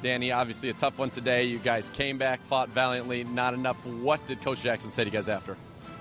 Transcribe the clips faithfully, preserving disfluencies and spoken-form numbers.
Danny, obviously a tough one today. You guys came back, fought valiantly, not enough. What did Coach Jackson say to you guys after?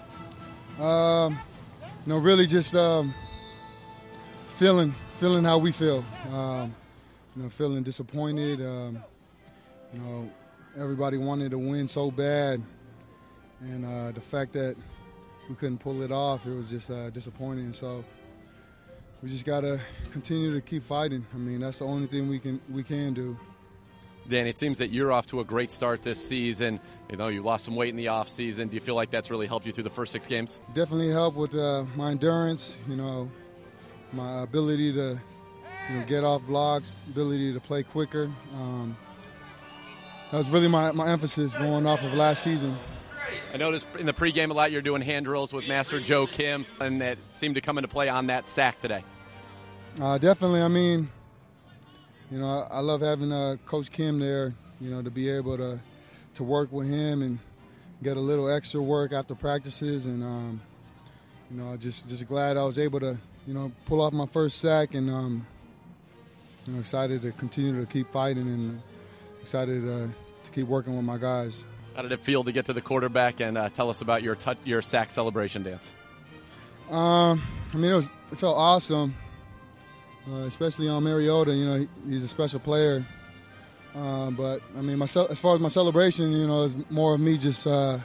Um, you know, really just um, feeling feeling how we feel. Um, you know, feeling disappointed. Um, you know, everybody wanted to win so bad, and uh, the fact that we couldn't pull it off, it was just uh, disappointing. So we just gotta continue to keep fighting. I mean, that's the only thing we can we can do. Danny, it seems that you're off to a great start this season. You know, you lost some weight in the off season. Do you feel like that's really helped you through the first six games? Definitely helped with uh, my endurance. You know, my ability to you know, get off blocks, ability to play quicker. Um, that was really my, my emphasis going off of last season. I noticed in the pregame a lot you're doing hand drills with Master Joe Kim, and that seemed to come into play on that sack today. Uh, definitely. I mean, you know, I, I love having uh, Coach Kim there, you know, to be able to to work with him and get a little extra work after practices. And, um, you know, just, just glad I was able to, you know, pull off my first sack and, um, you know, excited to continue to keep fighting and excited uh, to keep working with my guys. How did it feel to get to the quarterback and uh, tell us about your t- your sack celebration dance? Um, I mean, it, was, it felt awesome, uh, especially on Mariota. You know, he, he's a special player. Uh, but, I mean, my, as far as my celebration, you know, it's more of me just uh,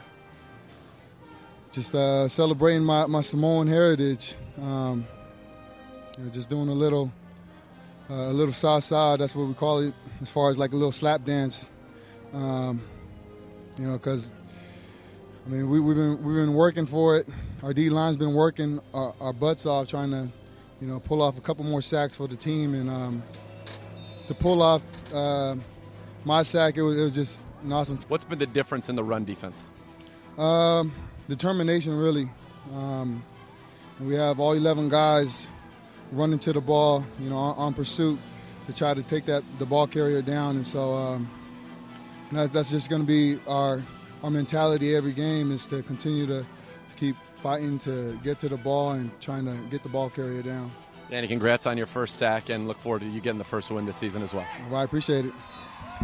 just uh, celebrating my, my Samoan heritage. Um, you know, just doing a little uh, a little sa-sa, that's what we call it, as far as like a little slap dance. Um, you know, because, I mean, we, we've been we've been working for it. Our D-line's been working our, our butts off trying to, you know, pull off a couple more sacks for the team. And um, to pull off uh, my sack, it was, it was just an awesome. What's been the difference in the run defense? Um, determination, really. Um, we have all eleven guys running to the ball, you know, on, on pursuit to try to take that the ball carrier down. And so um, that's, that's just going to be our our mentality every game, is to continue to, to keep fighting to get to the ball and trying to get the ball carrier down. Danny, congrats on your first sack, and look forward to you getting the first win this season as well. Well, I appreciate it.